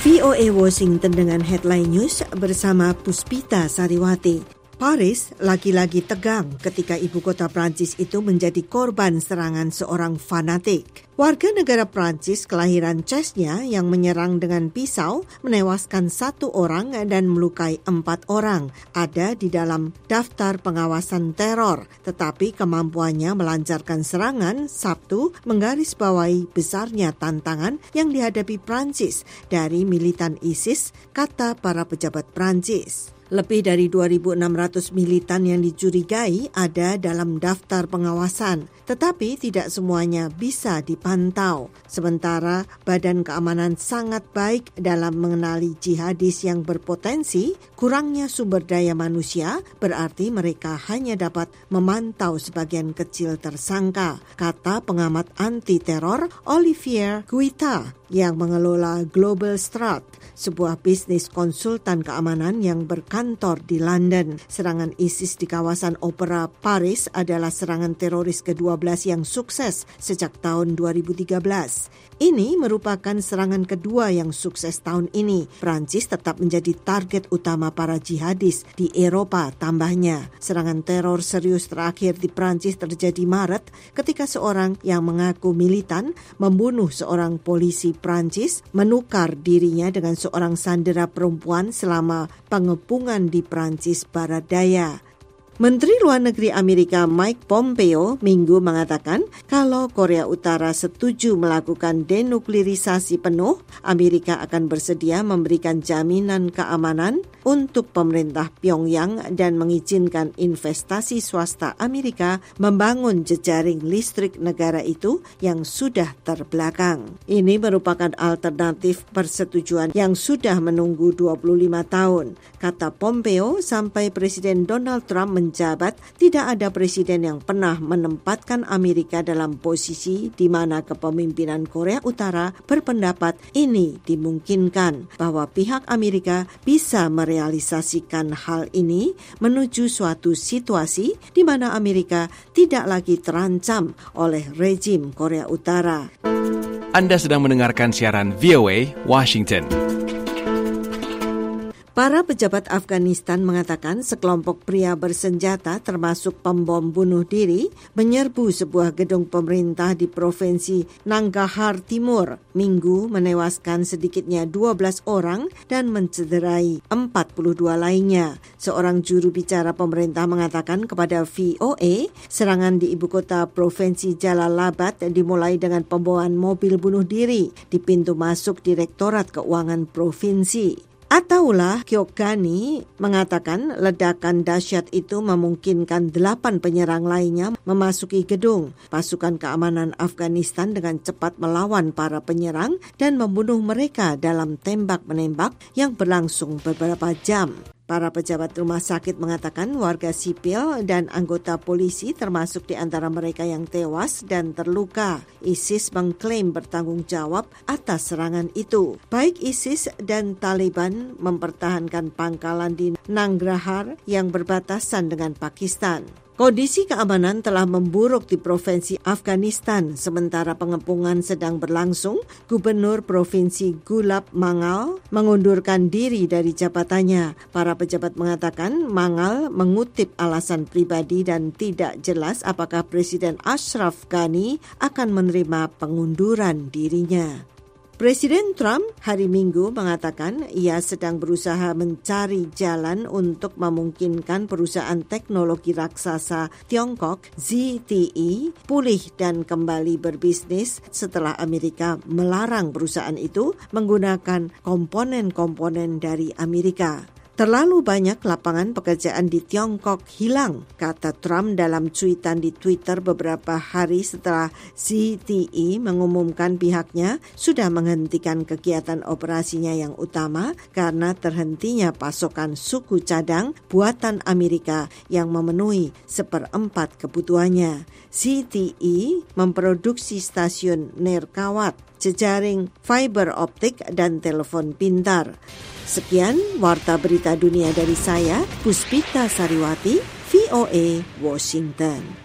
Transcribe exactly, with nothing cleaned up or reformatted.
V O A Washington dengan headline news bersama Puspita Sariwati. Paris lagi-lagi tegang ketika ibu kota Prancis itu menjadi korban serangan seorang fanatik. Warga negara Prancis kelahiran Chesnya yang menyerang dengan pisau menewaskan satu orang dan melukai empat orang. Ada di dalam daftar pengawasan teror, tetapi kemampuannya melancarkan serangan Sabtu menggarisbawahi besarnya tantangan yang dihadapi Prancis dari militan ISIS, kata para pejabat Prancis. Lebih dari dua ribu enam ratus militan yang dicurigai ada dalam daftar pengawasan, tetapi tidak semuanya bisa dipantau. Sementara Badan Keamanan sangat baik dalam mengenali jihadis yang berpotensi, kurangnya sumber daya manusia berarti mereka hanya dapat memantau sebagian kecil tersangka, kata pengamat anti-teror Olivier Guita yang mengelola Global Strat, sebuah bisnis konsultan keamanan yang berkantor di London. Serangan ISIS di kawasan Opera Paris adalah serangan teroris kedua belas yang sukses sejak tahun dua ribu tiga belas. Ini merupakan serangan kedua yang sukses tahun ini. Prancis tetap menjadi target utama para jihadis di Eropa, tambahnya. Serangan teror serius terakhir di Prancis terjadi Maret ketika seorang yang mengaku militan membunuh seorang polisi Prancis, menukar dirinya dengan seorang sandera perempuan selama pengepungan di Prancis Barat Daya. Menteri Luar Negeri Amerika Mike Pompeo Minggu mengatakan kalau Korea Utara setuju melakukan denuklirisasi penuh, Amerika akan bersedia memberikan jaminan keamanan untuk pemerintah Pyongyang dan mengizinkan investasi swasta Amerika membangun jejaring listrik negara itu yang sudah terbelakang. Ini merupakan alternatif persetujuan yang sudah menunggu dua puluh lima tahun, kata Pompeo. Sampai Presiden Donald Trump menjabat, tidak ada presiden yang pernah menempatkan Amerika dalam posisi di mana kepemimpinan Korea Utara berpendapat ini dimungkinkan, bahwa pihak Amerika bisa merealisasikan hal ini menuju suatu situasi di mana Amerika tidak lagi terancam oleh rejim Korea Utara. Anda sedang mendengarkan siaran V O A Washington. Para pejabat Afghanistan mengatakan sekelompok pria bersenjata termasuk pembom bunuh diri menyerbu sebuah gedung pemerintah di Provinsi Nangarhar Timur Minggu, menewaskan sedikitnya dua belas orang dan mencederai empat puluh dua lainnya. Seorang juru bicara pemerintah mengatakan kepada V O A, serangan di ibu kota Provinsi Jalalabad dimulai dengan pembawaan mobil bunuh diri di pintu masuk Direktorat Keuangan Provinsi. Ataullah Khogani mengatakan ledakan dahsyat itu memungkinkan delapan penyerang lainnya memasuki gedung. Pasukan keamanan Afghanistan dengan cepat melawan para penyerang dan membunuh mereka dalam tembak-menembak yang berlangsung beberapa jam. Para pejabat rumah sakit mengatakan warga sipil dan anggota polisi termasuk di antara mereka yang tewas dan terluka. ISIS mengklaim bertanggung jawab atas serangan itu. Baik ISIS dan Taliban mempertahankan pangkalan di Nangarhar yang berbatasan dengan Pakistan. Kondisi keamanan telah memburuk di provinsi Afghanistan sementara pengepungan sedang berlangsung. Gubernur Provinsi Gulab Mangal mengundurkan diri dari jabatannya. Para pejabat mengatakan Mangal mengutip alasan pribadi dan tidak jelas apakah Presiden Ashraf Ghani akan menerima pengunduran dirinya. Presiden Trump hari Minggu mengatakan ia sedang berusaha mencari jalan untuk memungkinkan perusahaan teknologi raksasa Tiongkok Z T E pulih dan kembali berbisnis setelah Amerika melarang perusahaan itu menggunakan komponen-komponen dari Amerika. Terlalu banyak lapangan pekerjaan di Tiongkok hilang, kata Trump dalam cuitan di Twitter beberapa hari setelah Z T E mengumumkan pihaknya sudah menghentikan kegiatan operasinya yang utama karena terhentinya pasokan suku cadang buatan Amerika yang memenuhi seperempat kebutuhannya. Z T E memproduksi stasiun nirkawat, jejaring fiber optik, dan telepon pintar. Sekian Warta Berita Dunia dari saya, Puspita Sariwati, V O A Washington.